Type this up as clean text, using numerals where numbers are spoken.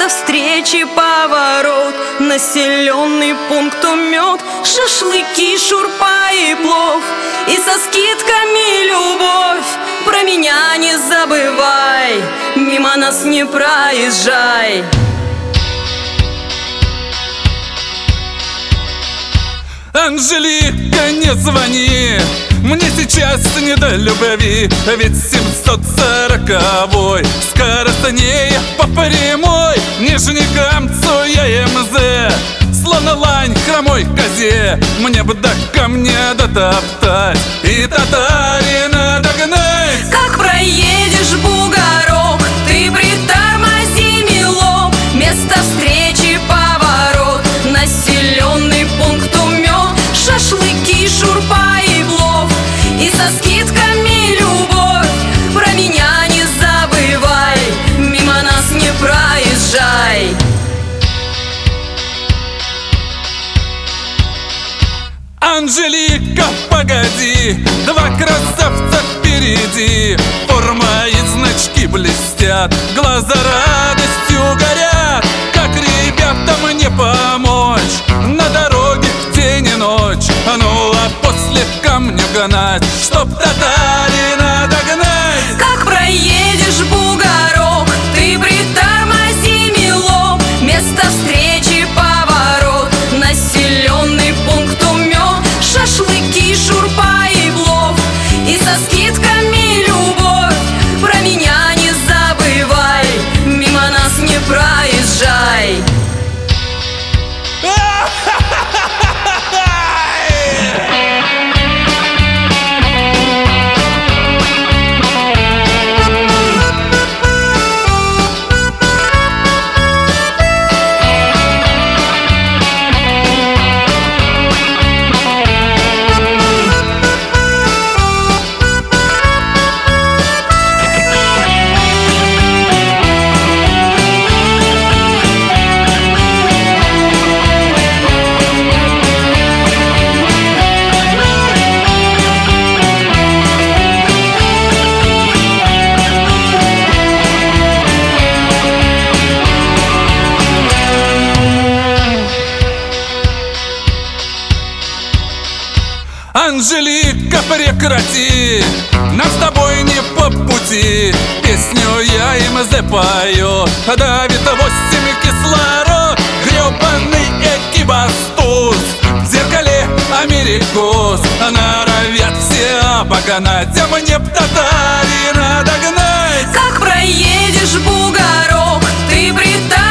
встречи поворот, населенный пункт умет, шашлыки, шурпа и плов, и со скидками любовь. Про меня не забывай, мимо нас не проезжай. Анжелика, не звони, мне сейчас не до любви, ведь 740-й скоростнее по прямой, нижней камцуя МЗ, словно лань хромой козе. Мне бы до камня дотоптать и татарина догнать. Как проедешь бугорок, ты притормози, милок, место встречи поворот, населенный пункт умет, шашлыки, шурпа и плов, и со скидками любовь. Про меня не забывай, мимо нас не проезжай. Анжелика, погоди, два красавца впереди, форма и значки блестят, глаза радостью горят. Как ребятам не помочь на дороге в день и ночь, ну а после камню гнать, чтоб татарина догнать. Как проедешь бугорок, ты притормози, милок, место встречи поворот, населенный пункт умет, шашлыки, шурпа и плов, и со скидками любовь. Про меня не забывай, мимо нас не проезжай. Анжелика, прекрати, нам с тобой не по пути. Песню я МЗ пою, давит 8 кислород, гребаный экибастуз. В зеркале америкос, норовят все обогнать, а мне б татарина догнать. Как проедешь бугорок, ты притормози,